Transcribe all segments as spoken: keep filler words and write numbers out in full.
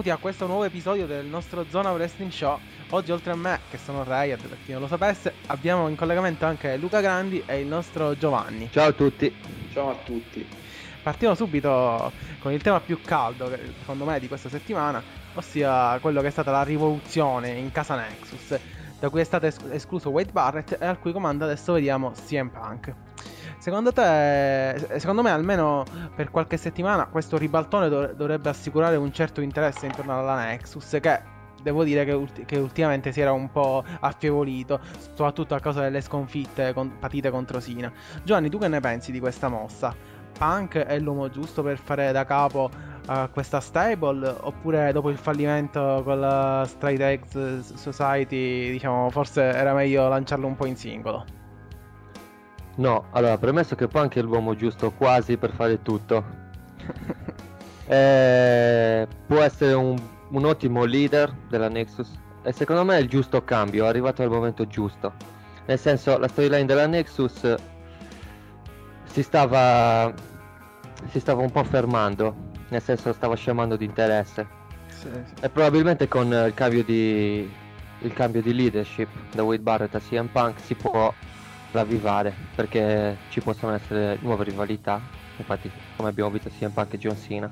benvenuti a questo nuovo episodio del nostro Zona Wrestling Show. Oggi oltre a me, che sono Rayad, per chi non lo sapesse, abbiamo in collegamento anche Luca Grandi e il nostro Giovanni. Ciao a tutti. Ciao a tutti. Partiamo subito con il tema più caldo, secondo me, di questa settimana, ossia quello che è stata la rivoluzione in casa Nexus, da cui è stato es- escluso Wade Barrett e al cui comando adesso vediamo C M Punk. Secondo te, secondo me almeno per qualche settimana questo ribaltone dov- dovrebbe assicurare un certo interesse intorno alla Nexus, che devo dire che, ulti- che ultimamente si era un po' affievolito, soprattutto a causa delle sconfitte con- patite contro Cena. Giovanni, tu che ne pensi di questa mossa? Punk è l'uomo giusto per fare da capo a questa stable, oppure dopo il fallimento con la Straight X Society, diciamo, forse era meglio lanciarlo un po' in singolo? No, allora, premesso che Punk è l'uomo giusto quasi per fare tutto. eh, può essere un, un ottimo leader della Nexus e secondo me è il giusto cambio, è arrivato al momento giusto. Nel senso, la storyline della Nexus si stava si stava un po' fermando, nel senso stava scemando di interesse. Sì, sì. E probabilmente con il cambio di il cambio di leadership da Wade Barrett a C M Punk si può ravvivare, perché ci possono essere nuove rivalità, infatti come abbiamo visto C M Punk e John Cena,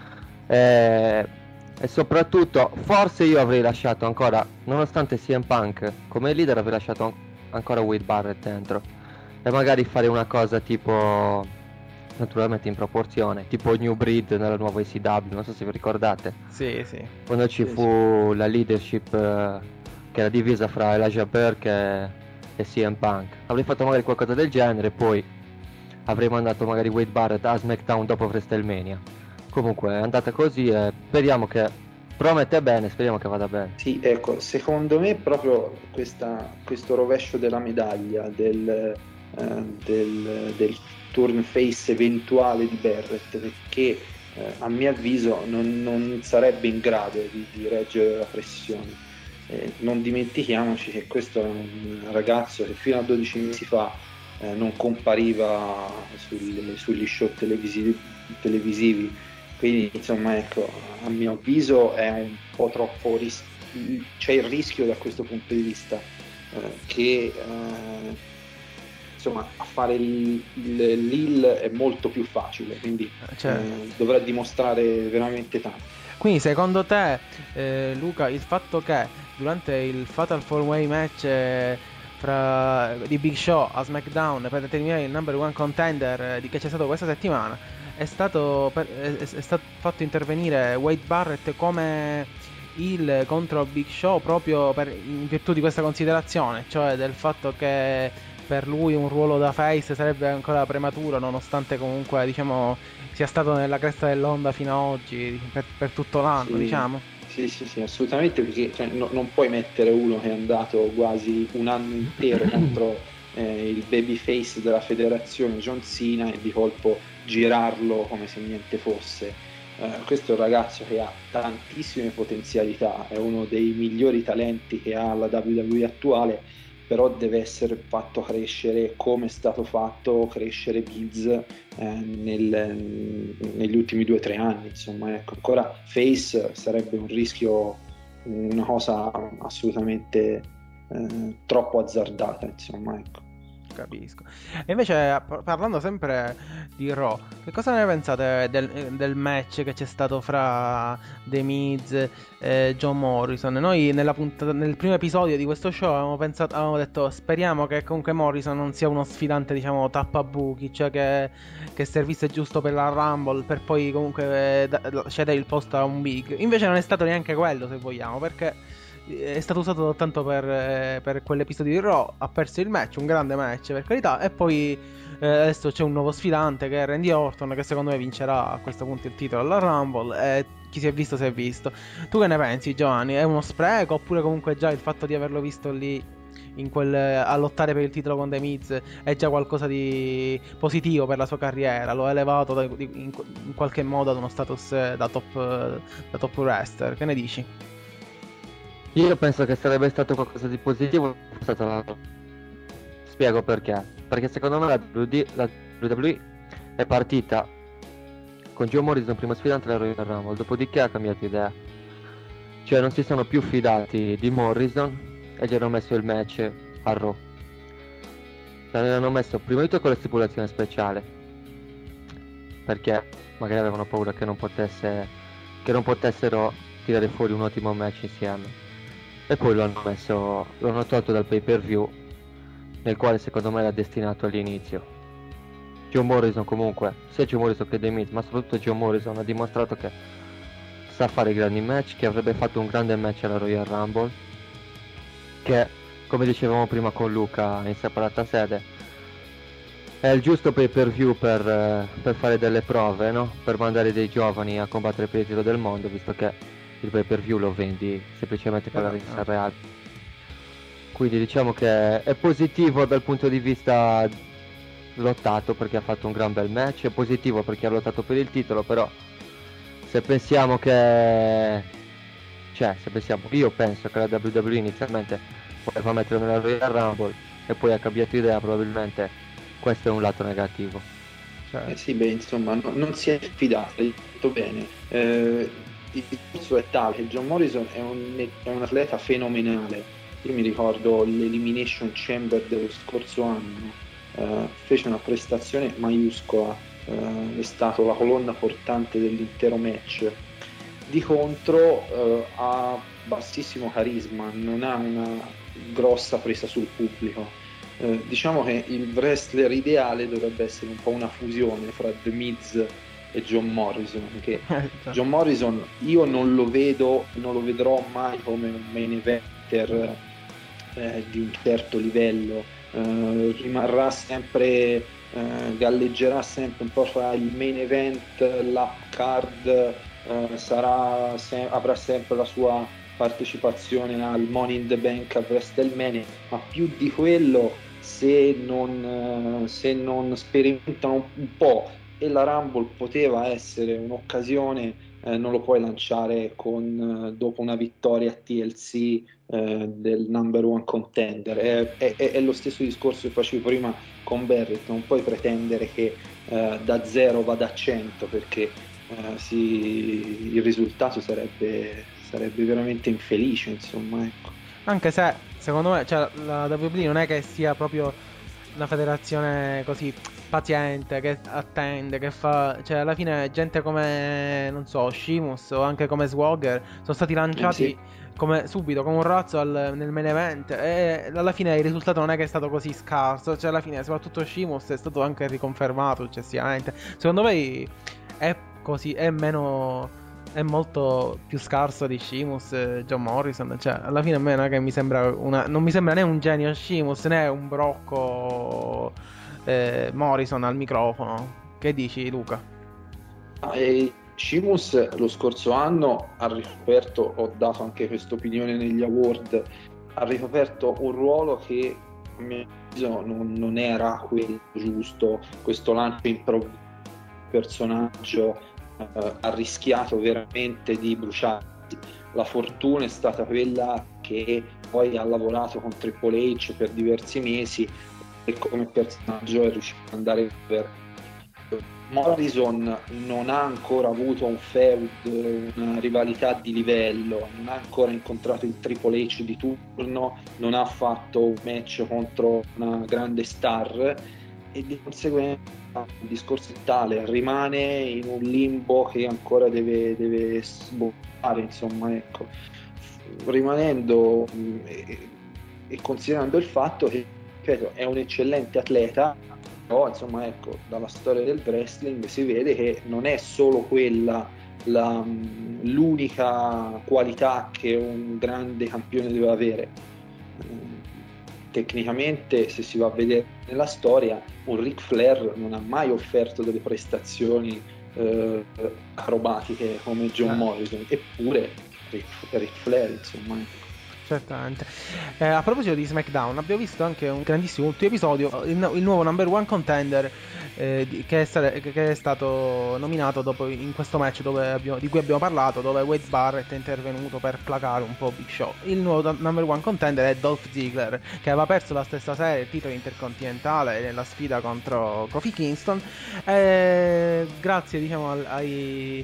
e, e soprattutto forse io avrei lasciato ancora, nonostante C M Punk come leader, avrei lasciato an- ancora Wade Barrett dentro e magari fare una cosa tipo, naturalmente in proporzione, tipo New Breed nella nuova I C W, non so se vi ricordate. Sì, sì. Quando ci Sì, fu la leadership eh, che era divisa fra Elijah Burke e e C M Punk, avrei fatto magari qualcosa del genere, poi avrei mandato magari Wade Barrett a SmackDown dopo WrestleMania. Comunque è andata così e speriamo che promette bene, speriamo che vada bene. Sì, ecco, secondo me proprio questa, questo rovescio della medaglia del, eh, del, del turn face eventuale di Barrett, perché eh, a mio avviso non, non sarebbe in grado di, di reggere la pressione. Eh, non dimentichiamoci che questo è un ragazzo che fino a dodici mesi fa eh, non compariva sul, sugli show televisivi, televisivi, quindi insomma ecco, a mio avviso è un po' troppo ris- c'è il rischio da questo punto di vista eh, che eh, insomma a fare il, il, l'Hill è molto più facile, quindi Cioè, eh, dovrà dimostrare veramente tanto. quindi secondo te, eh, Luca, il fatto che durante il Fatal four way match eh, fra, di Big Show a SmackDown per determinare il number one contender eh, di che c'è stato questa settimana è stato, per, è, è stato fatto intervenire Wade Barrett come heel contro Big Show proprio per, in virtù di questa considerazione, cioè del fatto che per lui un ruolo da face sarebbe ancora prematuro, nonostante comunque diciamo sia stato nella cresta dell'onda fino ad oggi per, per tutto l'anno, Sì. diciamo. Sì, sì, sì, assolutamente, perché cioè, no, non puoi mettere uno che è andato quasi un anno intero contro eh, il babyface della federazione John Cena e di colpo girarlo come se niente fosse. Eh, questo è un ragazzo che ha tantissime potenzialità, è uno dei migliori talenti che ha la W W E attuale, però deve essere fatto crescere come è stato fatto crescere Miz eh, nel, negli ultimi due o tre anni, insomma ecco, ancora face sarebbe un rischio, una cosa assolutamente eh, troppo azzardata, insomma ecco. Capisco. E invece par- parlando sempre di Raw, che cosa ne pensate del, del match che c'è stato fra The Miz e John Morrison? Noi nella puntata, nel primo episodio di questo show avevamo pensato, avevamo detto speriamo che comunque Morrison non sia uno sfidante diciamo tappabuchi, cioè che, che servisse giusto per la Rumble per poi comunque eh, da- cedere il posto a un Big. Invece non è stato neanche quello, se vogliamo, perché è stato usato soltanto per, eh, per quell'episodio di Raw, ha perso il match, un grande match per carità, e poi eh, adesso c'è un nuovo sfidante che è Randy Orton, che secondo me vincerà a questo punto il titolo alla Rumble, e chi si è visto si è visto. Tu che ne pensi, Giovanni? È uno spreco oppure comunque già il fatto di averlo visto lì in quel, a lottare per il titolo con The Miz è già qualcosa di positivo per la sua carriera, lo ha elevato da- di- in, in qualche modo ad uno status eh, da top, eh, da top wrestler? Che ne dici? Io penso che sarebbe stato qualcosa di positivo, è stata la... Spiego perché. Perché secondo me la W D la W W E è partita con John Morrison primo sfidante alla Royal Rumble, dopodiché ha cambiato idea. Cioè non si sono più fidati di Morrison e gli hanno messo il match a Raw. L'hanno messo prima di tutto con la stipulazione speciale, perché magari avevano paura che non potesse che non potessero tirare fuori un ottimo match insieme, e poi lo hanno messo lo hanno tolto dal pay per view, nel quale secondo me era destinato all'inizio. John Morrison comunque, sia John Morrison che The Miz, ma soprattutto John Morrison, ha dimostrato che sa fare grandi match, che avrebbe fatto un grande match alla Royal Rumble, che come dicevamo prima con Luca in separata sede è il giusto pay per view per, eh, per fare delle prove, no? Per mandare dei giovani a combattere per il titolo del mondo, visto che il pay per view lo vendi semplicemente con la rivista reale. Quindi diciamo che è positivo dal punto di vista lottato, perché ha fatto un gran bel match, è positivo perché ha lottato per il titolo, però se pensiamo che cioè se pensiamo io penso che la W W E inizialmente voleva metterlo nella Royal Rumble e poi ha cambiato idea, probabilmente questo è un lato negativo. Cioè. Eh sì, beh, insomma, no, non si è fidato, hai detto bene. Eh, il discorso è tale che John Morrison è un, è un atleta fenomenale. Io mi ricordo l'Elimination Chamber dello scorso anno, eh, fece una prestazione maiuscola, eh, è stato la colonna portante dell'intero match. Di contro eh, ha bassissimo carisma, non ha una grossa presa sul pubblico. Eh, diciamo che il wrestler ideale dovrebbe essere un po' una fusione fra The Miz e John Morrison, perché John Morrison io non lo vedo, non lo vedrò mai come un main eventer eh, di un certo livello, eh, rimarrà sempre, eh, galleggerà sempre un po' fra il main event, l'up card, eh, sarà se- avrà sempre la sua partecipazione al Money in the Bank, a WrestleMania, ma più di quello, se non, se non sperimentano un po', e la Rumble poteva essere un'occasione, eh, non lo puoi lanciare con, dopo una vittoria a T L C eh, del number one contender. È, è, è lo stesso discorso che facevo prima con Barrett, non puoi pretendere che eh, da zero vada a cento, perché eh, sì, il risultato sarebbe, sarebbe veramente infelice, insomma, ecco. Anche se secondo me, cioè, la W W E non è che sia proprio una federazione così paziente, che attende, che fa, cioè alla fine gente come, non so, Sheamus o anche come Swagger sono stati lanciati Eh sì. come subito, come un razzo al- nel main event, e alla fine il risultato non è che è stato così scarso, cioè alla fine soprattutto Sheamus è stato anche riconfermato successivamente. Secondo me è così, è meno, è molto più scarso di Sheamus, eh, John Morrison. Cioè alla fine a me non è che mi sembra una, non mi sembra né un genio Sheamus né un brocco eh, Morrison al microfono. Che dici, Luca? Ah, e Sheamus lo scorso anno ha ricoperto, ho dato anche questa opinione negli award, ha ricoperto un ruolo che a mio avviso non, non era quello giusto, questo lancio improvvisato, personaggio, eh, ha rischiato veramente di bruciarsi. La fortuna è stata quella che poi ha lavorato con Triple H per diversi mesi e come personaggio è riuscito ad andare per. Morrison non ha ancora avuto un feud, una rivalità di livello, non ha ancora incontrato il Triple H di turno, non ha fatto un match contro una grande star e di conseguenza il discorso è tale, rimane in un limbo che ancora deve, deve sboccare, insomma, ecco, rimanendo e, e considerando il fatto che, ripeto, è un eccellente atleta. Però, insomma, ecco, dalla storia del wrestling si vede che non è solo quella la, l'unica qualità che un grande campione deve avere. Tecnicamente, se si va a vedere nella storia, un Ric Flair non ha mai offerto delle prestazioni eh, acrobatiche come John Morrison, eppure Ric, Ric Flair, insomma, ecco. Certamente. Eh, a proposito di SmackDown, abbiamo visto anche un grandissimo ultimo episodio, il, il nuovo number one contender eh, di, che, è sta- che è stato nominato dopo in questo match dove abbiamo, di cui abbiamo parlato, dove Wade Barrett è intervenuto per placare un po' Big Show. Il nuovo number one contender è Dolph Ziggler, che aveva perso la stessa serie il titolo intercontinentale nella sfida contro Kofi Kingston. Eh, grazie, diciamo, al, ai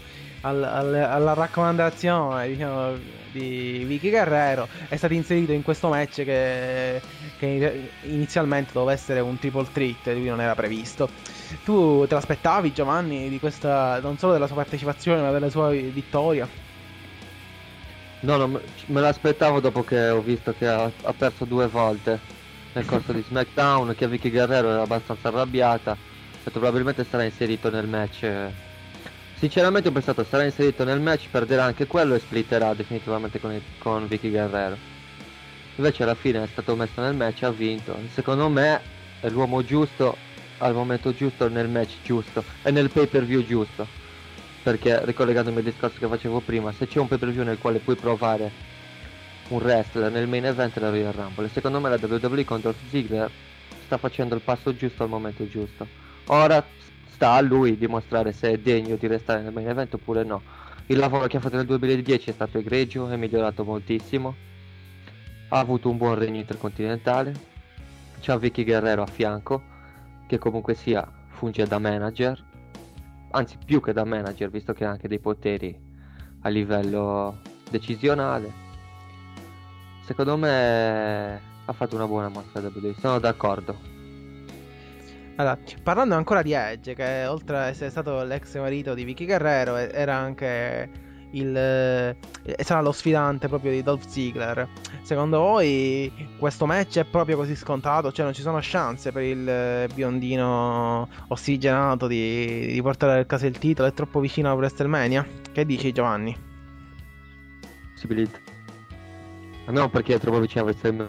al- al- alla raccomandazione, diciamo, di Vicky Guerrero, è stato inserito in questo match che, che inizialmente doveva essere un triple threat, lui non era previsto. Tu te l'aspettavi, Giovanni, di questa, non solo della sua partecipazione, ma della sua vittoria? No, non me me l'aspettavo dopo che ho visto che ha, ha perso due volte nel corso di SmackDown, che Vicky Guerrero era abbastanza arrabbiata. Ho detto, probabilmente sarà inserito nel match. Sinceramente ho pensato sarà inserito nel match, perderà anche quello e splitterà definitivamente con, il- con Vicky Guerrero. Invece alla fine è stato messo nel match e ha vinto. Secondo me è l'uomo giusto al momento giusto, nel match giusto e nel pay per view giusto. Perché, ricollegandomi al discorso che facevo prima, se c'è un pay per view nel quale puoi provare un wrestler nel main event è la Royal Rumble, e secondo me la W W E con Dolph Ziggler sta facendo il passo giusto al momento giusto. Ora sta a lui dimostrare se è degno di restare nel main event oppure no. Il lavoro che ha fatto nel duemiladieci è stato egregio, è migliorato moltissimo, ha avuto un buon regno intercontinentale, c'ha Vicky Guerrero a fianco che comunque sia funge da manager, anzi più che da manager, visto che ha anche dei poteri a livello decisionale. Secondo me ha fatto una buona mossa da W W E, sono d'accordo. Allora, parlando ancora di Edge, che oltre ad essere stato l'ex marito di Vicky Guerrero, e- era anche il eh, sarà lo sfidante proprio di Dolph Ziggler. Secondo voi questo match è proprio così scontato? Cioè non ci sono chance per il eh, biondino ossigenato di, di portare a casa il titolo? È troppo vicino a WrestleMania? Che dici, Giovanni? Possibilità. No, perché è troppo vicino a WrestleMania.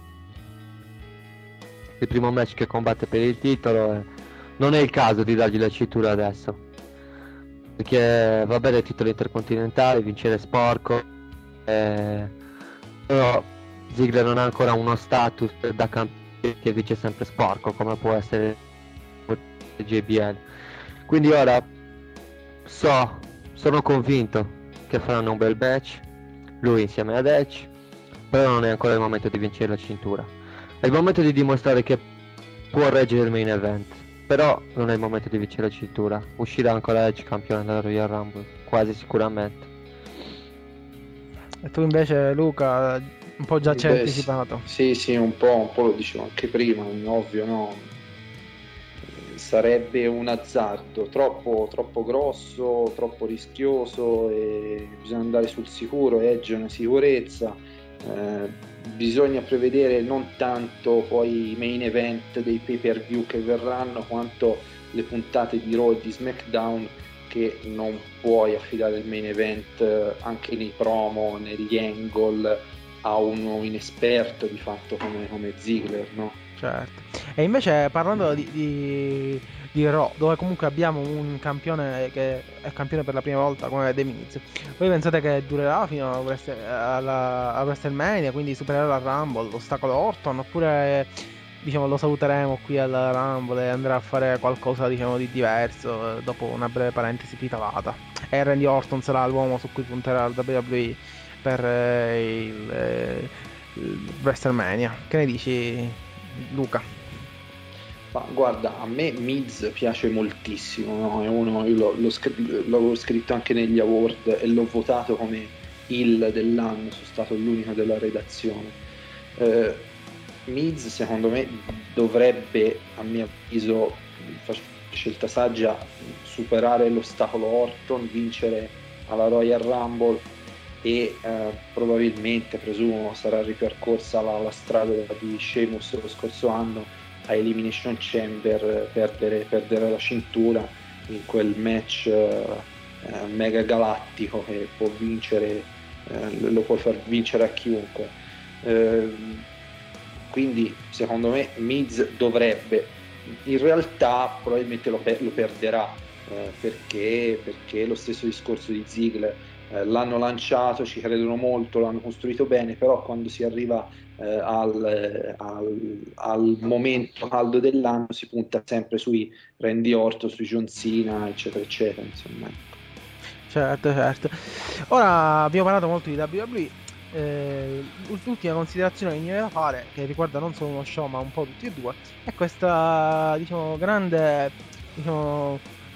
Il primo match che combatte per il titolo eh, non è il caso di dargli la cintura adesso, perché va bene il titolo intercontinentale, vincere sporco, eh, però Ziggler non ha ancora uno status da campione che vince sempre sporco come può essere J B L. Quindi ora so, sono convinto che faranno un bel match lui insieme ad Edge, però non è ancora il momento di vincere la cintura. È il momento di dimostrare che può reggere il main event, però non è il momento di vincere la cintura. Uscirà ancora Edge campione della Royal Rumble, quasi sicuramente. E tu invece, Luca, un po' già ci hai Beh, anticipato. sì, sì, un po', un po' lo dicevo anche prima, ovvio, no? Sarebbe un azzardo troppo, troppo grosso, troppo rischioso e bisogna andare sul sicuro. Edge è una sicurezza. Eh, bisogna prevedere non tanto poi i main event dei pay per view che verranno, quanto le puntate di Raw e di SmackDown, che non puoi affidare il main event eh, anche nei promo, negli angle a uno inesperto di fatto come, come Ziggler, no? Certo. E invece parlando di, di, di Raw, dove comunque abbiamo un campione che è campione per la prima volta come The Miz, voi pensate che durerà fino a, Wrestle- alla, a WrestleMania, quindi supererà la Rumble, l'ostacolo Orton, oppure diciamo lo saluteremo qui alla Rumble e andrà a fare qualcosa diciamo di diverso eh, dopo una breve parentesi titolata, e Randy Orton sarà l'uomo su cui punterà la W W E per eh, il, eh, il WrestleMania? Che ne dici, Luca? Ma guarda, a me Miz piace moltissimo, no? È uno, io l'ho, l'ho scr- l'avevo scritto anche negli award e l'ho votato come il dell'anno, sono stato l'unico della redazione. Eh, Miz secondo me dovrebbe, a mio avviso, faccio scelta saggia, superare l'ostacolo Orton, vincere alla Royal Rumble e eh, probabilmente, presumo, sarà ripercorsa la, la strada di Sheamus lo scorso anno a Elimination Chamber, perdere, perdere la cintura in quel match eh, mega galattico che può vincere, eh, lo può far vincere a chiunque. Eh, quindi secondo me Miz dovrebbe, in realtà probabilmente lo, per- lo perderà eh, perché, perché lo stesso discorso di Ziggler, eh, l'hanno lanciato, ci credono molto, l'hanno costruito bene, però quando si arriva eh, al, al, al momento caldo dell'anno si punta sempre sui Randy Orton, sui John Cena, eccetera eccetera, insomma. Certo, certo. Ora abbiamo parlato molto di W W E. Eh, l'ultima considerazione che mi viene da fare, che riguarda non solo uno show ma un po' tutti e due, è questa diciamo grande diciamo, eh,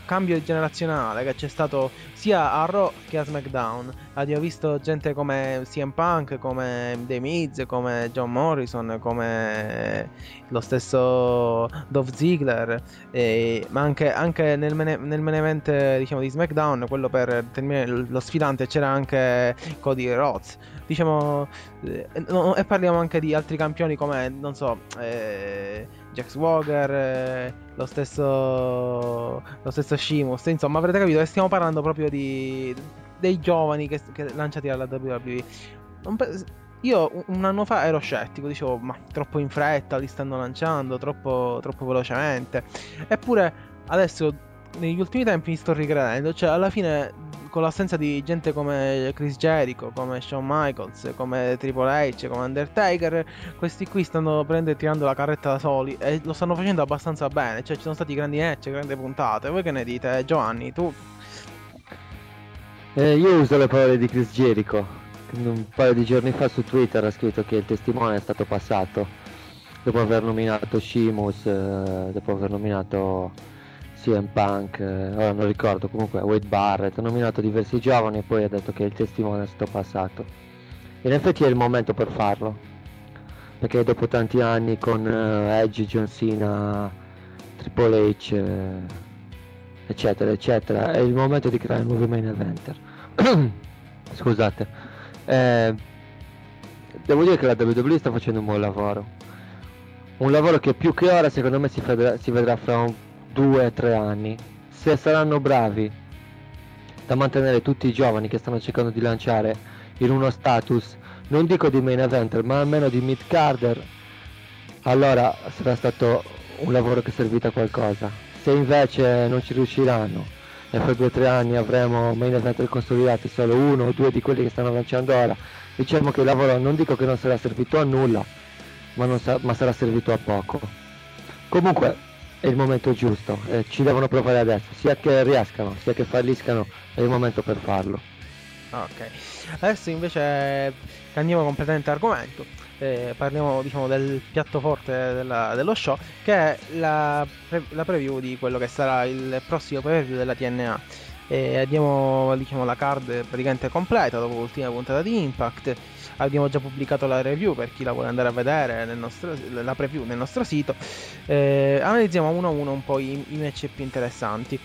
cambio generazionale che c'è stato sia a Raw che a SmackDown. Abbiamo visto gente come C M Punk, come The Miz, come John Morrison, come lo stesso Dolph Ziggler, eh, ma anche, anche nel, main, nel main event, diciamo, di SmackDown, quello per terminare lo sfidante, c'era anche Cody Rhodes, diciamo, eh, no, e parliamo anche di altri campioni come, non so, eh, Jack Swagger, eh, lo stesso lo stesso Sheamus. Insomma, avrete capito che stiamo parlando proprio di dei giovani che, che lanciati dalla W W E. Non pe- io un anno fa ero scettico, dicevo ma troppo in fretta li stanno lanciando, troppo, troppo velocemente. Eppure adesso negli ultimi tempi mi sto ricredendo, cioè alla fine con l'assenza di gente come Chris Jericho, come Shawn Michaels, come Triple H, come Undertaker, questi qui stanno prendendo e tirando la carretta da soli e lo stanno facendo abbastanza bene, cioè ci sono stati grandi match, grandi puntate. Voi che ne dite? Giovanni, tu? Eh, io uso le parole di Chris Jericho, un paio di giorni fa su Twitter ha scritto che il testimone è stato passato dopo aver nominato Sheamus, eh, dopo aver nominato C M Punk, eh, ora non ricordo, comunque Wade Barrett, ha nominato diversi giovani e poi ha detto che il testimone è stato passato. In effetti è il momento per farlo, perché dopo tanti anni con eh, Edge, John Cena, Triple H, eh, eccetera eccetera, è il momento di creare nuovi main eventer. Scusate, eh, devo dire che la W W E sta facendo un buon lavoro, un lavoro che più che ora secondo me si vedrà, si vedrà fra un due o tre anni, se saranno bravi da mantenere tutti i giovani che stanno cercando di lanciare in uno status, non dico di main eventer, ma almeno di mid carder, allora sarà stato un lavoro che è servito a qualcosa. Se invece non ci riusciranno e fra due o tre anni avremo main eventer consolidati solo uno o due di quelli che stanno lanciando ora, diciamo che il lavoro non dico che non sarà servito a nulla, ma, non sa- ma sarà servito a poco. Comunque è il momento giusto, eh, ci devono provare adesso, sia che riescano, sia che falliscano, è il momento per farlo. Ok, adesso invece cambiamo completamente argomento, eh, parliamo, diciamo, del piatto forte della- dello show, che è la, pre- la preview di quello che sarà il prossimo pay-per-view della T N A. E abbiamo, diciamo, la card praticamente completa dopo l'ultima puntata di Impact. Abbiamo già pubblicato la review per chi la vuole andare a vedere, nel nostro, la preview nel nostro sito. Eh, analizziamo uno a uno un po' i, i match più interessanti.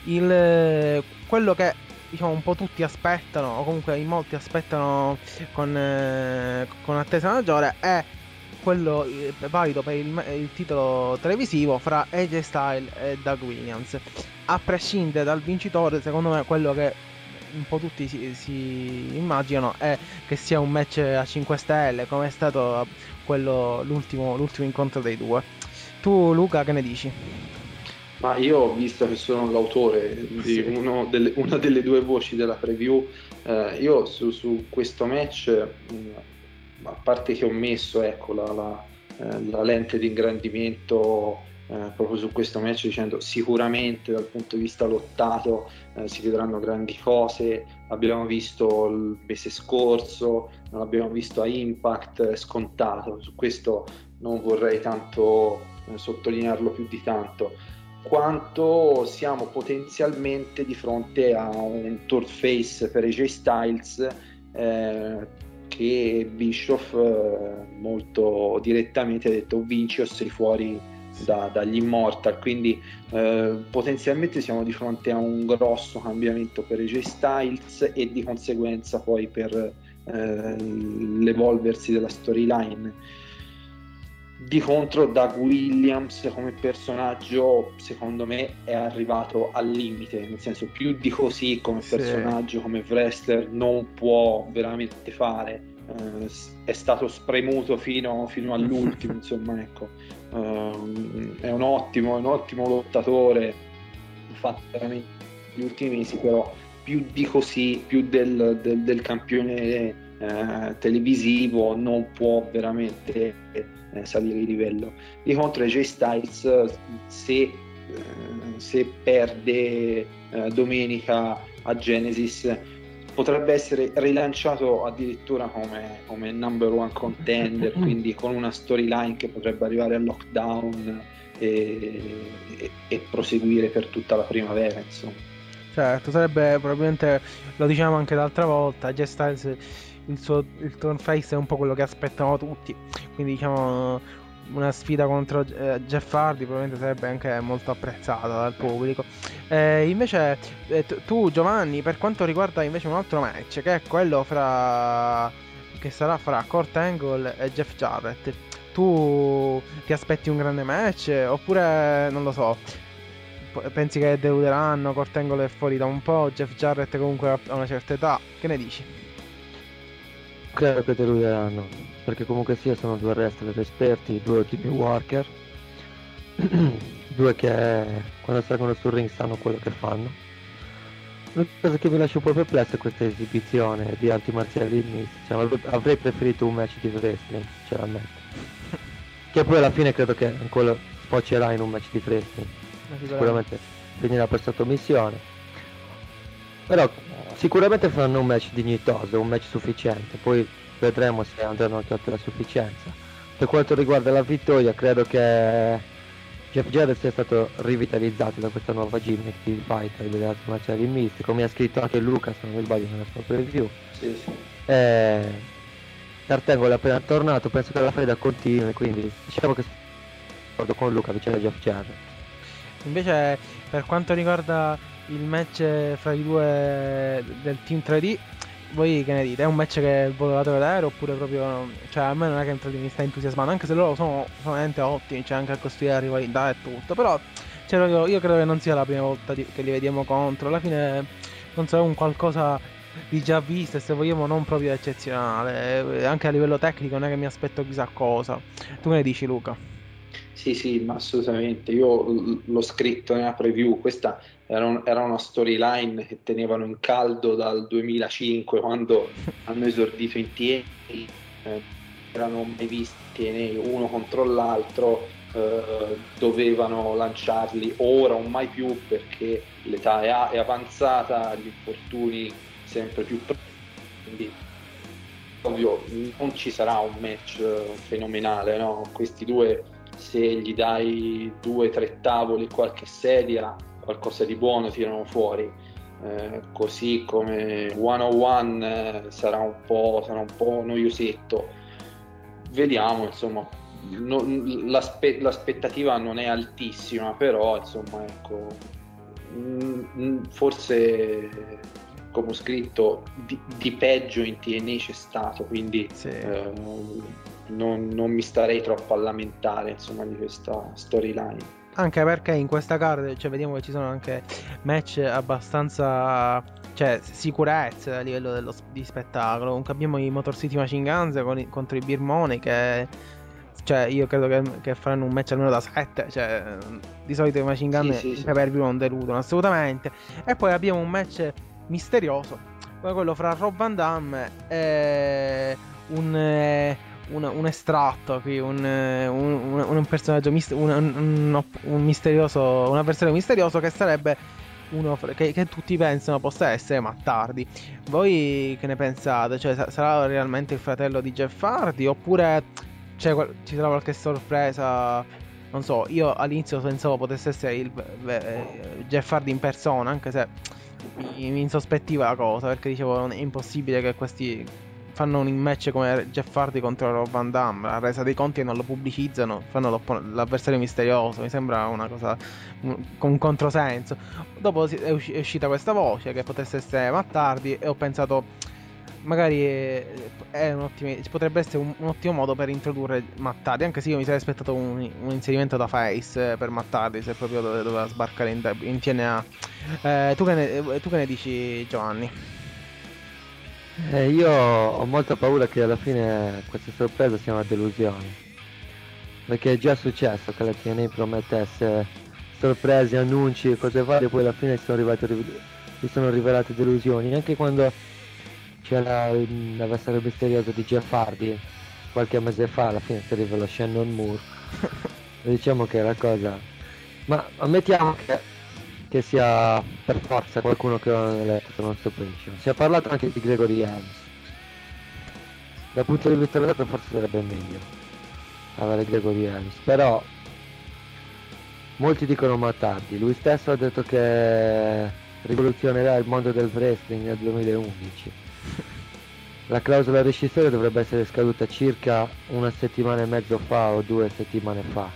Il, quello che, diciamo, un po' tutti aspettano, o comunque in molti aspettano con, eh, con attesa maggiore, è quello eh, valido per il, il titolo televisivo fra A J Styles e Doug Williams. A prescindere dal vincitore, secondo me quello che un po' tutti si, si immaginano è che sia un match a cinque stelle, come è stato quello, l'ultimo, l'ultimo incontro dei due. Tu, Luca, che ne dici? Ma io, visto che sono l'autore di Sì. uno delle, una delle due voci della preview, eh, io su, su questo match, mh, a parte che ho messo, ecco, la, la, eh, la lente di ingrandimento eh, proprio su questo match, dicendo sicuramente dal punto di vista lottato eh, si vedranno grandi cose. Abbiamo visto il mese scorso, non l'abbiamo visto a Impact, è scontato, su questo non vorrei tanto eh, sottolinearlo più di tanto, quanto siamo potenzialmente di fronte a un turn face per A J Styles eh, che Bischoff eh, molto direttamente ha detto vinci o sei fuori da, dagli Immortal, quindi eh, potenzialmente siamo di fronte a un grosso cambiamento per A J Styles e di conseguenza poi per eh, l'evolversi della storyline. Di contro Doug Williams come personaggio secondo me è arrivato al limite, nel senso, più di così come Sì. personaggio, come wrestler non può veramente fare, eh, è stato spremuto fino, fino all'ultimo insomma, ecco. Um, è un ottimo, un ottimo lottatore, ha fatto veramente gli ultimi mesi, però più di così, più del, del, del campione eh, televisivo non può veramente eh, salire di livello. Di contro A J Styles, se, eh, se perde eh, domenica a Genesis, potrebbe essere rilanciato addirittura come, come number one contender, quindi con una storyline che potrebbe arrivare al lockdown e, e, e proseguire per tutta la primavera, insomma. Certo, sarebbe probabilmente, lo diciamo anche l'altra volta, J Styles, il suo il turn face è un po' quello che aspettano tutti, quindi diciamo una sfida contro eh, Jeff Hardy probabilmente sarebbe anche molto apprezzata dal pubblico. Eh, invece eh, t- tu Giovanni, per quanto riguarda invece un altro match, che è quello fra che sarà fra Kurt Angle e Jeff Jarrett, tu ti aspetti un grande match oppure non lo so, p- pensi che deluderanno? Kurt Angle è fuori da un po', Jeff Jarrett comunque ha una certa età, che ne dici? Credo che deluderanno, perché comunque sia sono due wrestler esperti, due team worker, due che quando salgono sul ring sanno quello che fanno. L'unica cosa che mi lascia un po' perplesso è questa esibizione di arti marziali miste, cioè, avrei preferito un match di wrestling, ce l'ammetto. Che poi alla fine credo che ancora sfocerà in un match di wrestling, sicuramente finirà per sottomissione, però sicuramente faranno un match dignitoso, un match sufficiente, poi vedremo se andranno anche oltre la sufficienza. Per quanto riguarda la vittoria, credo che Jeff Jarrett sia stato rivitalizzato da questa nuova gimmick di fighter delle arti marziali miste, come ha scritto anche Luca, se non mi sbaglio, nella sua preview. Sì, sì. E Kurt Angle è appena tornato, penso che la faida continui, quindi diciamo che sono d'accordo con Luca vicino a Jeff Jarrett. Invece per quanto riguarda il match fra i due del Team tre D, voi che ne dite? È un match che volevate vedere oppure proprio, cioè a me non è che tre D mi sta entusiasmando, anche se loro sono veramente ottimi, c'è anche a costruire la rivalità e tutto, però cioè, io, io credo che non sia la prima volta di, che li vediamo contro, alla fine non so, è un qualcosa di già visto e se vogliamo non proprio eccezionale, anche a livello tecnico non è che mi aspetto chissà cosa. Tu che ne dici Luca? Sì, sì, ma assolutamente. Io l- l'ho scritto nella preview, questa era, un- era una storyline che tenevano in caldo dal duemilacinque, quando hanno esordito in T N A, eh, erano mai visti T N A uno contro l'altro, eh, dovevano lanciarli ora o mai più perché l'età è, a- è avanzata, gli infortuni sempre più pre- quindi ovvio non ci sarà un match eh, fenomenale, no? Questi due, se gli dai due o tre tavoli, qualche sedia, qualcosa di buono tirano fuori. Eh, così come one on one eh, sarà un po' sarà un po' noiosetto. Vediamo, insomma, no, l'aspe- l'aspettativa non è altissima, però insomma, ecco, mh, forse come ho scritto di, di peggio in T N A c'è stato, quindi Sì. eh, non, non mi starei troppo a lamentare, insomma, di questa storyline. Anche perché in questa card, cioè, vediamo che ci sono anche match abbastanza, cioè, sicurezze a livello dello, di spettacolo. Comunque abbiamo i Motor City Machine Guns con i- contro i Birmoni che, cioè, io credo che, che faranno un match almeno da sette. Cioè, di solito i Machine Gun Sì, sì, in sì. pay-per-view non deludono assolutamente. E poi abbiamo un match misterioso, come quello fra Rob Van Damme e un... eh, un, un estratto qui, un, eh, un, un- un personaggio mist- un, un- un misterioso, un avversario misterioso che sarebbe uno fra- che, che tutti pensano possa essere Matt Hardy. Voi che ne pensate? Cioè, sa- sarà realmente il fratello di Jeff Hardy oppure c'è qual- ci sarà qualche sorpresa? Non so, io all'inizio pensavo potesse essere il eh, Jeff Hardy in persona, anche se mi, mi insospettiva la cosa, perché dicevo è impossibile che questi fanno un match come Jeff Hardy contro Rob Van Damme, la resa dei conti e non lo pubblicizzano, fanno l'oppo- l'avversario misterioso, mi sembra una cosa un- con un controsenso. Dopo si- è, usci- è uscita questa voce che potesse essere Matt Hardy e ho pensato magari è, è un ottimo, potrebbe essere un, un ottimo modo per introdurre Matt Hardy, anche se io mi sarei aspettato un, un inserimento da face eh, per Matt Hardy, se proprio dove- doveva sbarcare in, in T N A. Eh, tu, che ne, tu che ne dici Giovanni? Eh, io ho molta paura che alla fine questa sorpresa sia una delusione, perché è già successo che la T N A promettesse sorprese, annunci e cose varie, poi alla fine si sono, arrivate, si sono rivelate delusioni. Anche quando c'era l'avversario misterioso di Jeff Hardy qualche mese fa, alla fine si rivelò Shannon Moore. E diciamo che la cosa, ma ammettiamo che che sia per forza qualcuno che non è eletto non so principe. Si è parlato anche di Gregory Helms. Dal punto di vista eletto forse sarebbe meglio avere Gregory Helms, però molti dicono Matt Hardy. Lui stesso ha detto che rivoluzionerà il mondo del wrestling nel duemilaundici. La clausola rescissoria dovrebbe essere scaduta circa una settimana e mezzo fa o due settimane fa.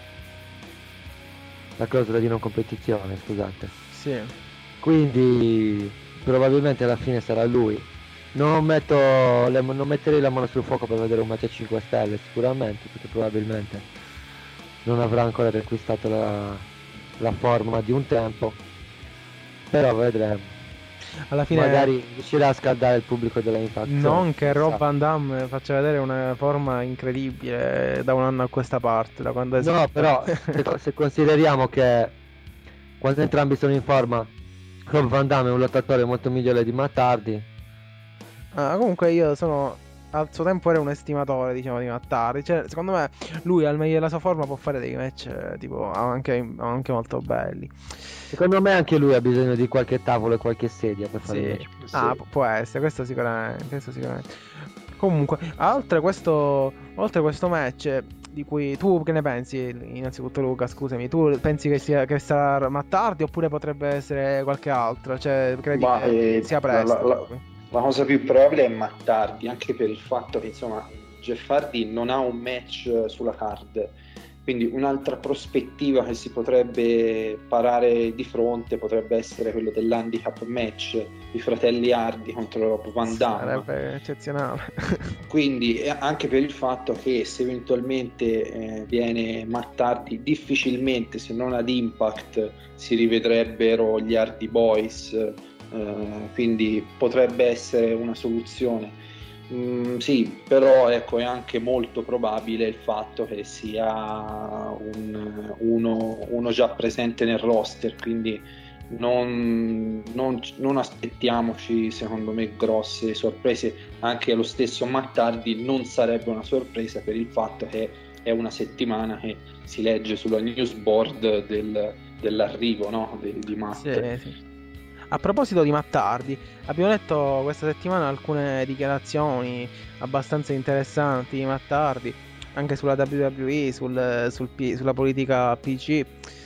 La clausola di non competizione, scusate. Sì. Quindi probabilmente alla fine sarà lui. Non metto le, non metterei la mano sul fuoco per vedere un match a cinque stelle sicuramente, perché probabilmente non avrà ancora riacquistato la, la forma di un tempo. Però vedremo. Alla fine magari riuscirà a scaldare il pubblico della Impact. non che Rob Van Damme faccia vedere una forma incredibile da un anno a questa parte, da quando è No, però se, se consideriamo che quando entrambi sono in forma, Rob Van Damme è un lottatore molto migliore di Matt Hardy. Ah, comunque io sono al suo tempo ero un estimatore, diciamo, di Matt Hardy. Cioè, secondo me lui al meglio della sua forma può fare dei match eh, tipo anche, anche molto belli. Secondo me anche lui ha bisogno di qualche tavolo e qualche sedia per fare Sì. il match. Ah, Sì. pu- può essere, questo sicuramente, questo sicuramente. Comunque, oltre questo, oltre questo match, di cui tu che ne pensi? Innanzitutto, Luca, scusami, tu pensi che sia che sarà Matt Hardy oppure potrebbe essere qualche altro? Cioè, credi Ma, che eh, sia la, presto? la- la- la cosa più probabile è Matt Hardy, anche per il fatto che insomma Jeff Hardy non ha un match sulla card, quindi un'altra prospettiva che si potrebbe parare di fronte potrebbe essere quello dell'handicap match, i fratelli Hardy contro Rob Van Damme. Sarebbe eccezionale. Quindi eh, anche per il fatto che se eventualmente eh, viene Matt Hardy, difficilmente se non ad Impact si rivedrebbero gli Hardy Boys, eh, quindi potrebbe essere una soluzione. Mm, sì, però ecco, è anche molto probabile il fatto che sia un, uno, uno già presente nel roster, quindi non, non, non aspettiamoci secondo me grosse sorprese. Anche lo stesso Matt Hardy non sarebbe una sorpresa per il fatto che è una settimana che si legge sulla newsboard del, dell'arrivo, no? di, di Matt. Sì, sì. A proposito di Matt Hardy, abbiamo letto questa settimana alcune dichiarazioni abbastanza interessanti di Matt Hardy, anche sulla W W E, sul, sul P- sulla politica P G.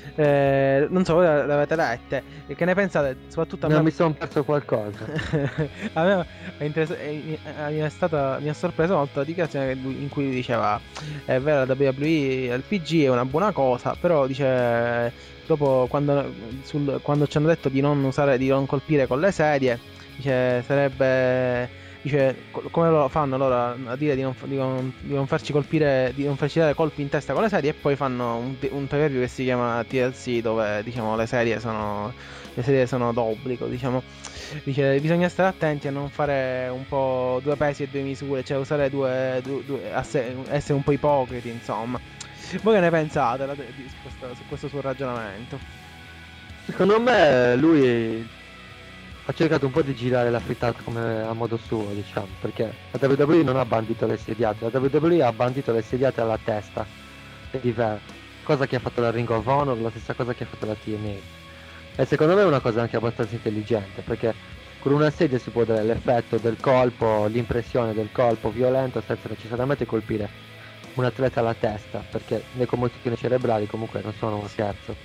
Eh, non so, voi le avete lette? E che ne pensate? Soprattutto a No, me... mi sono perso qualcosa. a me è interess- è- è- mi, è stata, mi ha sorpreso molto la dichiarazione che lui- in cui diceva è vero, la W W E, il P G è una buona cosa, però dice dopo quando, sul, quando ci hanno detto di non usare, di non colpire con le sedie, dice sarebbe, dice co- come lo fanno loro a dire di non, fa- di non- di non farci colpire, di non farci dare colpi in testa con le sedie, e poi fanno un, un pay-per-view che si chiama T L C dove diciamo le sedie sono le sedie sono d'obbligo, diciamo. Dice bisogna stare attenti a non fare un po' due pesi e due misure, cioè usare due, due, due a se- essere un po' ipocriti, insomma. Voi che ne pensate la- di- su questo, su questo suo ragionamento? Secondo me lui ha cercato un po' di girare la frittata come a modo suo, diciamo, perché la W W E non ha bandito le sediate, la W W E ha bandito le sediate alla testa, è diverso, cosa che ha fatto la Ring of Honor, la stessa cosa che ha fatto la T N A, e secondo me è una cosa anche abbastanza intelligente, perché con una sedia si può dare l'effetto del colpo, l'impressione del colpo violento senza necessariamente colpire un atleta alla testa, perché le commozioni cerebrali comunque non sono uno scherzo.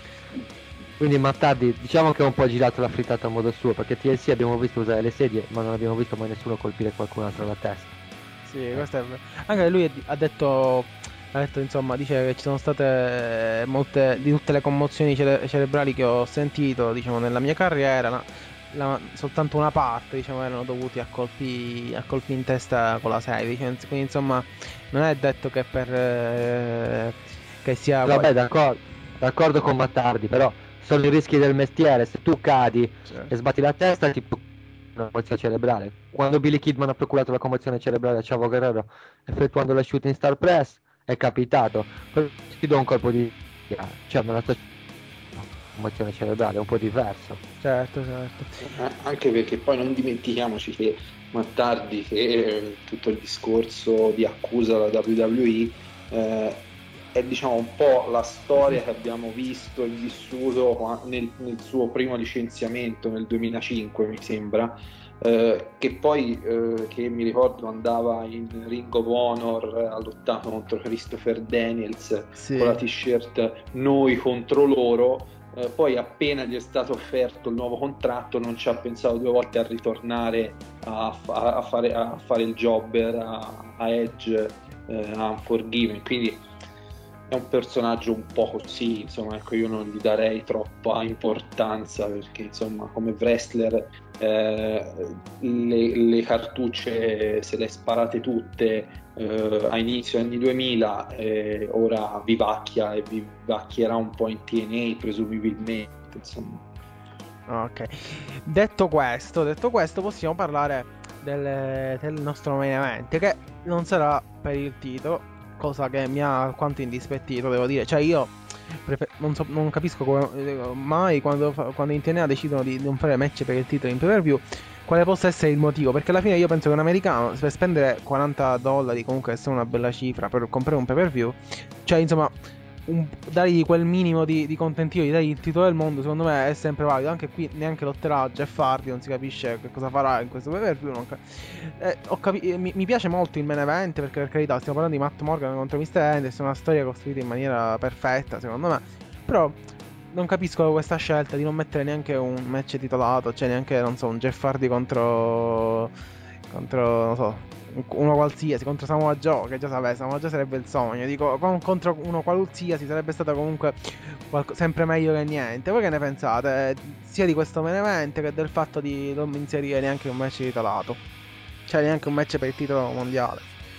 Quindi Matt Hardy diciamo che ha un po' girato la frittata a modo suo, perché T L C abbiamo visto usare le sedie, ma non abbiamo visto mai nessuno colpire qualcun altro alla testa. Sì, questo è vero. Anche lui ha detto, ha detto, insomma, dice che ci sono state molte, di tutte le commozioni cere- cerebrali che ho sentito, diciamo, nella mia carriera, la- la- soltanto una parte, diciamo, erano dovuti a colpi, a colpi in testa con la sedia. Dice, quindi, insomma, non è detto che per eh, che sia Vabbè, d'accordo, d'accordo con Matt Hardy, però sono i rischi del mestiere, se tu cadi Cioè, e sbatti la testa ti procura una commozione cerebrale. Quando Billy Kidman ha procurato la commozione cerebrale a Chavo Guerrero effettuando la shooting star press è capitato, però ti do un colpo di cioè non la sto commozione cerebrale, è un po' diverso. certo, certo. Eh, anche perché poi non dimentichiamoci che Matt Hardy, che eh, tutto il discorso di accusa alla W W E, eh, è diciamo un po' la storia che abbiamo visto e vissuto nel, nel suo primo licenziamento nel duemilacinque, mi sembra, eh, che poi eh, che mi ricordo andava in Ring of Honor, ha lottato contro Christopher Daniels, sì, con la t-shirt noi contro loro. Eh, poi appena gli è stato offerto il nuovo contratto non ci ha pensato due volte a ritornare a, a, a, fare, a fare il jobber a, a Edge, eh, a Unforgiven, quindi è un personaggio un po' così, insomma, ecco, io non gli darei troppa importanza perché insomma come wrestler eh, le, le cartucce se le sparate tutte eh, a inizio anni duemila, eh, ora vivacchia e vivacchierà un po' in T N A presumibilmente, insomma. Ok, detto questo, detto questo possiamo parlare del, del nostro main event, che non sarà per il titolo, cosa che mi ha alquanto indispettito, devo dire. Cioè io prefer- non, so, non capisco come, mai quando, quando in T N A decidono di non fare match per il titolo in pay per view, quale possa essere il motivo, perché alla fine io penso che un americano per spendere quaranta dollari, comunque essere una bella cifra per comprare un pay per view, cioè insomma un, dargli quel minimo di, di contentino, di dargli il titolo del mondo, secondo me è sempre valido. Anche qui neanche lotterà Jeff Hardy, non si capisce che cosa farà in questo pay per view. Non ca- eh, ho capi- eh, mi, mi piace molto il main event, perché per carità stiamo parlando di Matt Morgan contro mister Anderson, una storia costruita in maniera perfetta secondo me, però non capisco questa scelta di non mettere neanche un match titolato, cioè neanche, non so, un Jeff Hardy contro contro, non so, uno qualsiasi, contro Samoa Joe, che già sapete, Samoa Joe sarebbe il sogno, dico, con, contro uno qualsiasi sarebbe stato comunque qualco, sempre meglio che niente. Voi che ne pensate, sia di questo main event che del fatto di non inserire neanche un match titolato, cioè neanche un match per il titolo mondiale?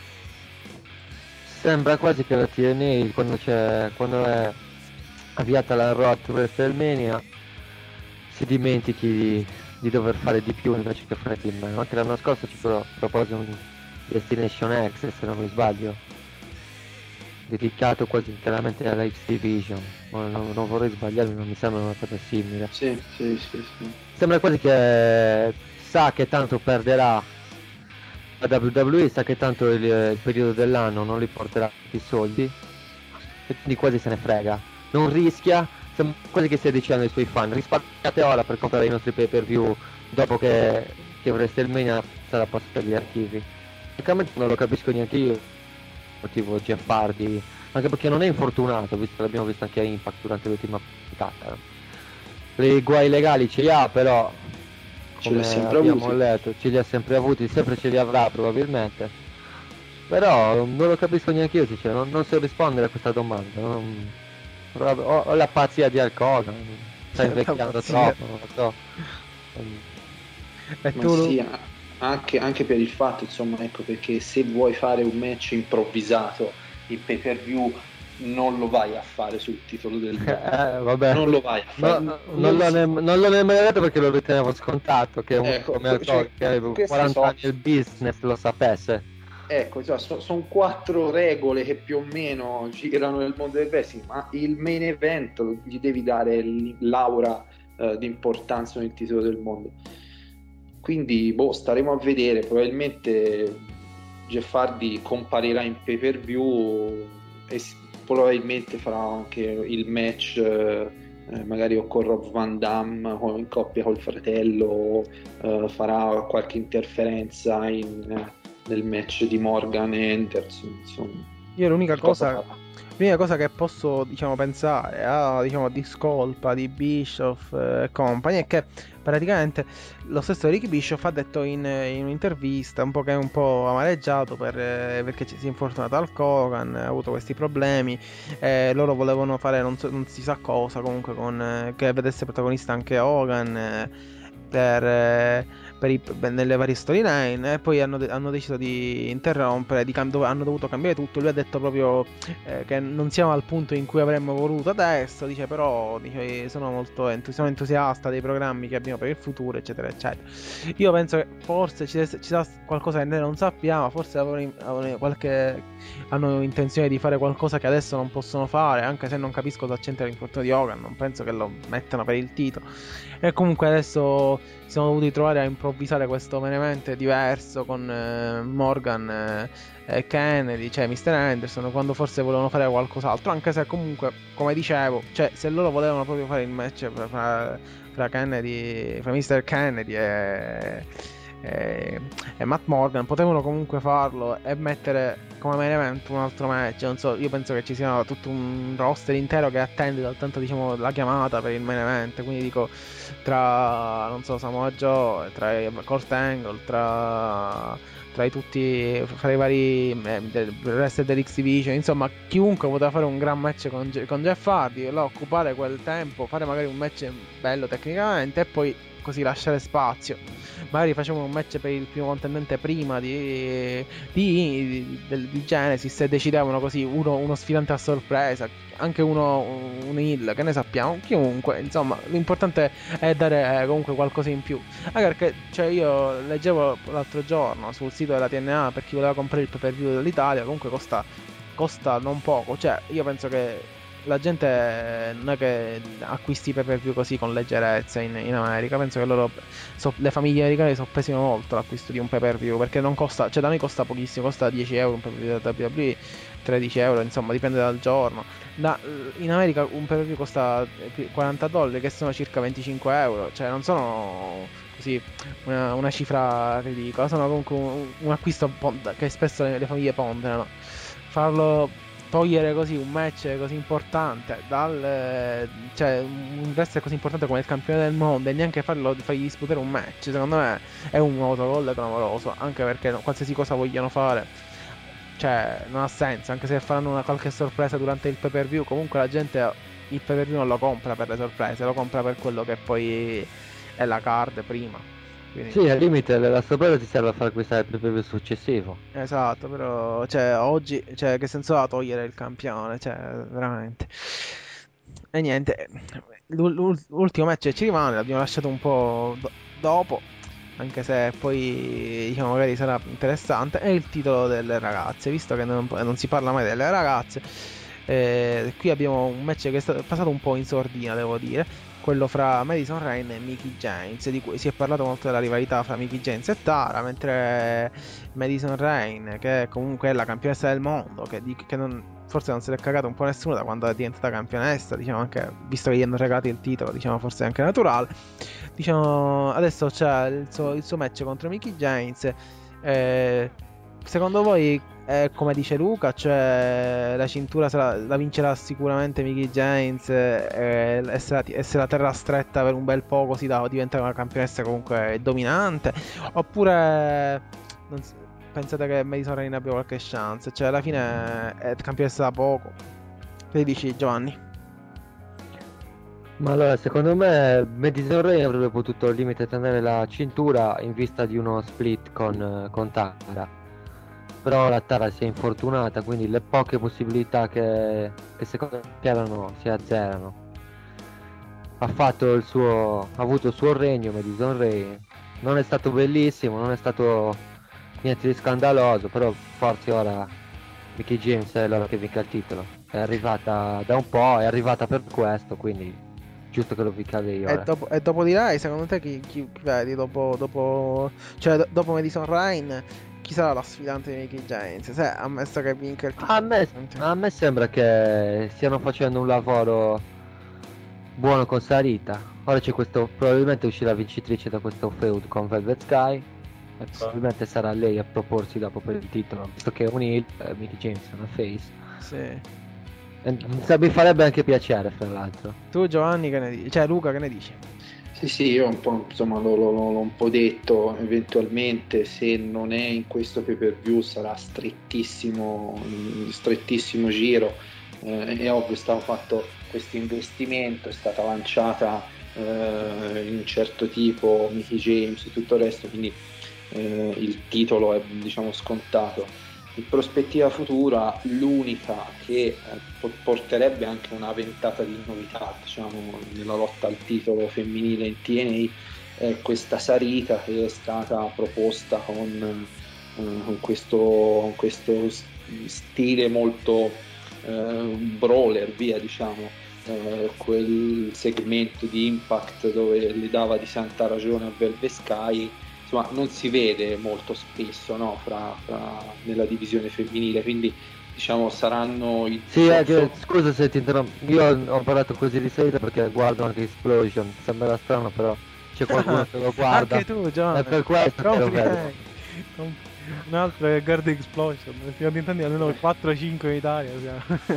Sembra quasi che la T N A, quando c'è quando è avviata la Road to WrestleMania, si dimentichi di, di dover fare di più invece che fare di meno. Anche l'anno scorso ci pro- propose un Destination X, se non mi sbaglio, dedicato quasi interamente alla X Division. Non, non, non vorrei sbagliarmi, ma mi sembra una cosa simile. Sì, sì, sì, sì. Sembra quasi che sa che tanto perderà la W W E, sa che tanto il, il periodo dell'anno non li porterà i soldi e quindi quasi se ne frega, non rischia. Sembra quasi che stia dicendo ai suoi fan: risparmiate ora per comprare i nostri pay per view dopo che, che WrestleMania sarà posta agli archivi. Francamente non lo capisco neanche io il motivo Jeff Hardy, anche perché non è infortunato, visto che l'abbiamo visto anche a Impact durante l'ultima puntata. Le guai legali ce li ha, però Ce li come ha sempre abbiamo avuti. letto, ce li ha sempre avuti, sempre ce li avrà probabilmente. Però non lo capisco neanche io, cioè, non, non so rispondere a questa domanda. Non... Ho, ho la pazzia di Hulk Hogan, sta invecchiando troppo, non lo so. E Ma tu, Lu? sì, anche, anche per il fatto, insomma, ecco, perché se vuoi fare un match improvvisato in pay per view non lo vai a fare sul titolo del mondo. Eh, vabbè. Non lo vai a fare. No, non, l'ho si- nemm- non l'ho nemmeno detto perché lo ritenevo scontato che uno Ecco, come Hulk cioè, Hogan, che aveva questi quaranta sono- anni nel business, lo sapesse. Ecco, sono quattro regole che più o meno girano nel mondo del wrestling, ma il main event gli devi dare l- l'aura eh, di importanza nel titolo del mondo. Quindi, boh, staremo a vedere. Probabilmente Jeff Hardy comparirà in pay per view e s- probabilmente farà anche il match, eh, eh, magari o con Rob Van Dam o in coppia col fratello, o eh, farà qualche interferenza in, eh, nel match di Morgan e Anderson, insomma. Io l'unica Qualcosa cosa, farà. l'unica cosa che posso, diciamo, pensare a, diciamo, discolpa di Bischoff e compagni è che praticamente lo stesso Eric Bischoff ha detto in, in un'intervista un po' che è un po' amareggiato per, eh, perché ci si è infortunato al Hogan, ha avuto questi problemi, eh, loro volevano fare non, so- non si sa cosa comunque con, eh, che vedesse protagonista anche Hogan, eh, per, eh, per i- nelle varie storyline, e poi hanno, de- hanno deciso di interrompere, di cam- dove hanno dovuto cambiare tutto. Lui ha detto proprio eh, che non siamo al punto in cui avremmo voluto adesso, dice, però dice, sono molto entu- sono entusiasta dei programmi che abbiamo per il futuro, eccetera eccetera. Io penso che forse ci, ci sarà qualcosa che noi non sappiamo, forse avranno, avranno qualche, hanno intenzione di fare qualcosa che adesso non possono fare, anche se non capisco cosa c'entra l'infortunio di Hogan, non penso che lo mettano per il titolo. E comunque adesso si sono dovuti trovare a improvvisare questo main event diverso con eh, Morgan eh, e Kennedy, cioè mister Anderson, quando forse volevano fare qualcos'altro, anche se comunque, come dicevo, cioè se loro volevano proprio fare il match fra, fra, fra Kennedy, fra mister Kennedy e, e, e Matt Morgan, potevano comunque farlo e mettere come main event un altro match. Non so, io penso che ci sia tutto un roster intero che attende soltanto, diciamo, la chiamata per il main event, quindi dico tra, non so, Samoa Joe, tra i Kurt Angle, tra tra i tutti, fra i vari eh, del resto dell'X Division, insomma, chiunque poteva fare un gran match con, con Jeff Hardy, là, occupare quel tempo, fare magari un match bello tecnicamente e poi così lasciare spazio. Magari facevamo un match per il primo contendente prima di, di, di, di Genesis e decidevano così uno, uno sfidante a sorpresa, anche uno un heel, che ne sappiamo, chiunque, insomma, l'importante è dare comunque qualcosa in più. Anche perché, cioè, io leggevo l'altro giorno sul sito della T N A per chi voleva comprare il pay per view dell'Italia, comunque costa, costa non poco, cioè io penso che la gente non è che acquisti pay per view così con leggerezza in, in America. Penso che loro so, le famiglie americane soppesino molto l'acquisto di un pay per view, perché non costa, cioè da noi costa pochissimo, costa dieci euro un pay per view da W W E, tredici euro, insomma dipende dal giorno. Da, in America un pay per view costa quaranta dollari, che sono circa venticinque euro, cioè non sono così una, una cifra ridicola, sono comunque un, un acquisto che spesso le, le famiglie ponderano. Farlo, togliere così un match così importante dal, cioè un wrestler così importante come il campione del mondo e neanche farlo, fargli disputare un match, secondo me è un autogol clamoroso, anche perché no, qualsiasi cosa vogliono fare, cioè non ha senso, anche se faranno una qualche sorpresa durante il pay per view, comunque la gente il pay per view non lo compra per le sorprese, lo compra per quello che poi è la card prima. Quindi... Sì, al limite la sorpresa ti serve a far acquistare il pay per view successivo. Esatto, però cioè oggi, cioè che senso ha togliere il campione, cioè veramente. E niente, l'ultimo match che ci rimane l'abbiamo lasciato un po' do- dopo, anche se poi diciamo magari sarà interessante, è il titolo delle ragazze, visto che non, non si parla mai delle ragazze. Eh, qui abbiamo un match che è stato passato un po' in sordina, devo dire, quello fra Madison Rain e Mickie James, di cui si è parlato molto della rivalità fra Mickie James e Tara, mentre Madison Rain, che comunque è la campionessa del mondo, che, di, che non, forse non se l'è cagato un po' nessuno da quando è diventata campionessa, diciamo, anche visto che gli hanno regalati il titolo, diciamo forse è anche naturale, diciamo, adesso c'è il suo, il suo match contro Mickie James. eh, Secondo voi, eh, come dice Luca, cioè la cintura se la, la vincerà sicuramente Mickie James eh, e, se la, e se la terrà stretta per un bel po' così da diventare una campionessa comunque dominante? Oppure non s- pensate che Madison Rain abbia qualche chance? Cioè alla fine è campionessa da poco. Che dici, Giovanni? Ma allora, secondo me Madison Rain avrebbe potuto al limite tenere la cintura in vista di uno split con, con Tara. Però la Tara si è infortunata, quindi le poche possibilità che, che secondo me c'erano si azzerano. Ha fatto il suo, ha avuto il suo regno Madison Rain. Non è stato bellissimo, non è stato niente di scandaloso, però forse ora Mickie James è l'ora che vinca il titolo. È arrivata da un po', è arrivata per questo, quindi giusto che lo vinca lei E ora. dopo, e dopo di lei, secondo te chi, chi, chi vedi dopo, dopo, cioè do- dopo Madison Rain, chi sarà la sfidante di Mickie James? Se ammesso che vinca il titolo. A me, a me sembra che stiano facendo un lavoro buono con Sarita. Ora c'è questo, probabilmente uscirà vincitrice da questo feud con Velvet Sky e probabilmente sarà lei a proporsi dopo per il titolo, visto che è un heel, eh, Mickie James è una face. Sì. E, mi farebbe anche piacere, fra l'altro. Tu Giovanni che ne dici? Cioè Luca che ne dici? Sì, sì, io un po', insomma, l'ho, l'ho- l'ho un po' detto, eventualmente se non è in questo pay per view sarà strettissimo, un strettissimo giro, eh, è ovvio, è stato fatto questo investimento, è stata lanciata eh, in un certo tipo Mickie James e tutto il resto, quindi eh, il titolo è, diciamo, scontato. In prospettiva futura l'unica che eh, po- porterebbe anche una ventata di novità, diciamo, nella lotta al titolo femminile in T N A è questa Sarita, che è stata proposta con, eh, con questo, con questo s- stile molto eh, brawler, via, diciamo, eh, quel segmento di Impact dove le dava di santa ragione a Velvet Sky, insomma non si vede molto spesso, no? fra, fra nella divisione femminile, quindi diciamo saranno i Sì, so- anche, so- scusa se ti interrompo, io ho parlato così di solito perché guardo anche Explosion, sembra strano però c'è qualcuno che lo guarda. Anche tu, John. È per questo che lo vedo. Complimenti. Com- Un altro è Guard Explosion. Stiamo diventando almeno quattro cinque in Italia. siamo.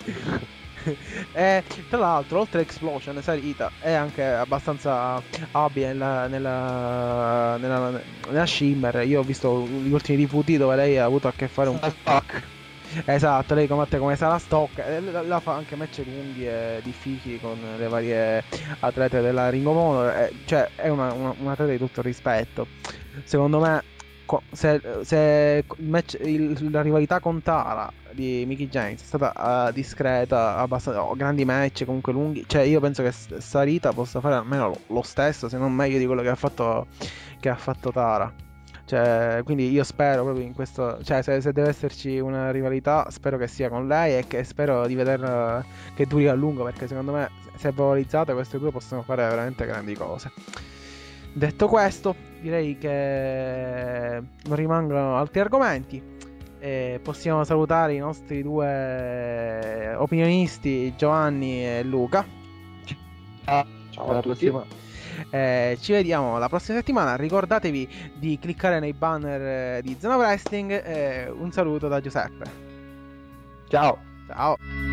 E tra l'altro, oltre a Explosion, Sarita è anche abbastanza abile nella, nella, nella, nella Shimmer. Io ho visto gli ultimi D V D dove lei ha avuto a che fare un Sarah Stock. Esatto, lei combatte come Sarah Stock, e la, la fa anche match lunghi e difficili con le varie atlete della Ring of Honor, e, cioè è una, una, un atleta di tutto rispetto. Secondo me, co- se, se il match, il- la rivalità con Tara di Mickie James è stata eh, discreta, abbastanza, oh, grandi match comunque lunghi, cioè io penso che S- Sarita possa fare almeno lo, lo stesso, se non meglio di quello che ha fatto, che ha fatto Tara. Cioè, quindi io spero proprio in questo, cioè se, se deve esserci una rivalità, spero che sia con lei e che spero di vederla che duri a lungo, perché secondo me se valorizzate queste due possono fare veramente grandi cose. Detto questo, direi che non rimangono altri argomenti e possiamo salutare i nostri due opinionisti Giovanni e Luca. Ah, Ciao alla a tutti. prossima. Eh, ci vediamo la prossima settimana. Ricordatevi di cliccare nei banner eh, di Zona Wrestling. Eh, un saluto da Giuseppe. Ciao. Ciao.